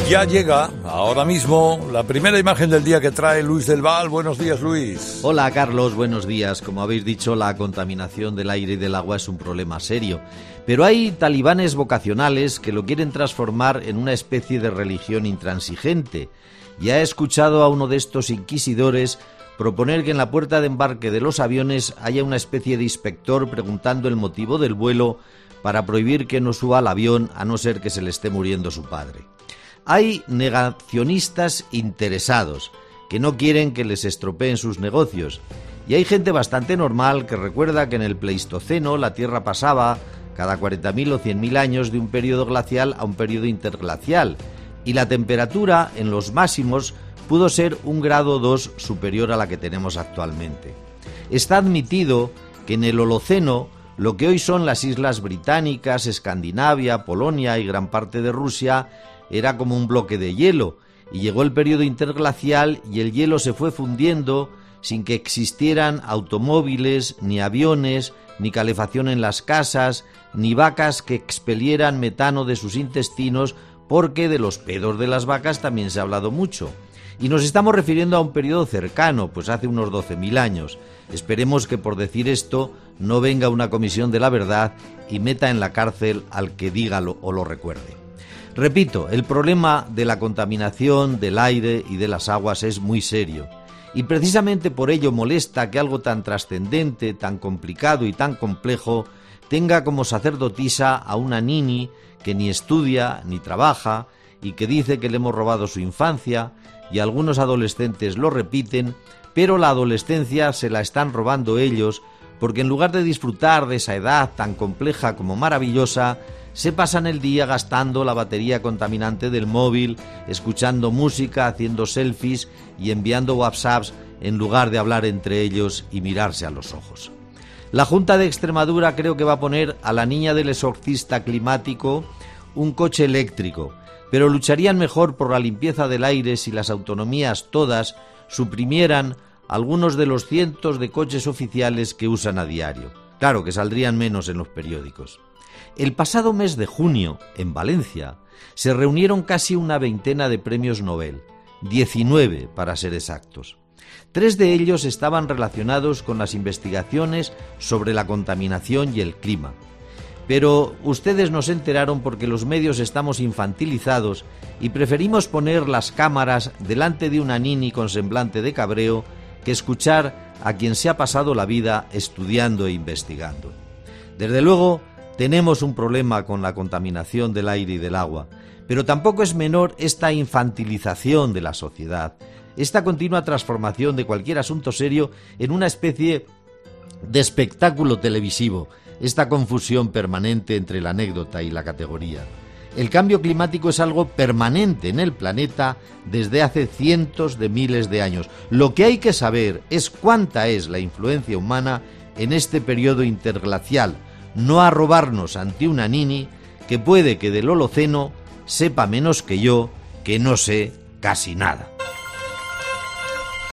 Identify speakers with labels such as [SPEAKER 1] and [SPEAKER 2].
[SPEAKER 1] Ya llega, ahora mismo, la primera imagen del día que trae Luis del Val. Buenos días, Luis.
[SPEAKER 2] Hola, Carlos, buenos días. Como habéis dicho, la contaminación del aire y del agua es un problema serio. Pero hay talibanes vocacionales que lo quieren transformar en una especie de religión intransigente. Ya he escuchado a uno de estos inquisidores proponer que en la puerta de embarque de los aviones haya una especie de inspector preguntando el motivo del vuelo para prohibir que no suba al avión a no ser que se le esté muriendo su padre. Hay negacionistas interesados que no quieren que les estropeen sus negocios, y hay gente bastante normal que recuerda que en el Pleistoceno la Tierra pasaba cada 40.000 o 100.000 años de un periodo glacial a un periodo interglacial, y la temperatura en los máximos pudo ser 1,2 grados superior a la que tenemos actualmente. Está admitido que en el Holoceno, lo que hoy son las islas británicas, Escandinavia, Polonia y gran parte de Rusia, era como un bloque de hielo, y llegó el periodo interglacial y el hielo se fue fundiendo sin que existieran automóviles, ni aviones, ni calefacción en las casas, ni vacas que expelieran metano de sus intestinos, porque de los pedos de las vacas también se ha hablado mucho. Y nos estamos refiriendo a un periodo cercano, pues hace unos 12.000 años. Esperemos que por decir esto no venga una comisión de la verdad y meta en la cárcel al que diga o lo recuerde. Repito, el problema de la contaminación del aire y de las aguas es muy serio, y precisamente por ello molesta que algo tan trascendente, tan complicado y tan complejo tenga como sacerdotisa a una nini que ni estudia ni trabaja y que dice que le hemos robado su infancia, y algunos adolescentes lo repiten, pero la adolescencia se la están robando ellos porque en lugar de disfrutar de esa edad tan compleja como maravillosa, se pasan el día gastando la batería contaminante del móvil, escuchando música, haciendo selfies y enviando WhatsApps en lugar de hablar entre ellos y mirarse a los ojos. La Junta de Extremadura creo que va a poner a la niña del exorcista climático un coche eléctrico, pero lucharían mejor por la limpieza del aire si las autonomías todas suprimieran algunos de los cientos de coches oficiales que usan a diario. Claro que saldrían menos en los periódicos. El pasado mes de junio, en Valencia, se reunieron casi una veintena de premios Nobel, 19 para ser exactos. 3 de ellos estaban relacionados con las investigaciones sobre la contaminación y el clima. Pero ustedes no se enteraron porque los medios estamos infantilizados y preferimos poner las cámaras delante de una nini con semblante de cabreo que escuchar a quien se ha pasado la vida estudiando e investigando. Desde luego, tenemos un problema con la contaminación del aire y del agua, pero tampoco es menor esta infantilización de la sociedad, esta continua transformación de cualquier asunto serio en una especie de espectáculo televisivo, esta confusión permanente entre la anécdota y la categoría. El cambio climático es algo permanente en el planeta desde hace cientos de miles de años. Lo que hay que saber es cuánta es la influencia humana en este periodo interglacial, no arrobarnos ante una nini que puede que del Holoceno sepa menos que yo, que no sé casi nada.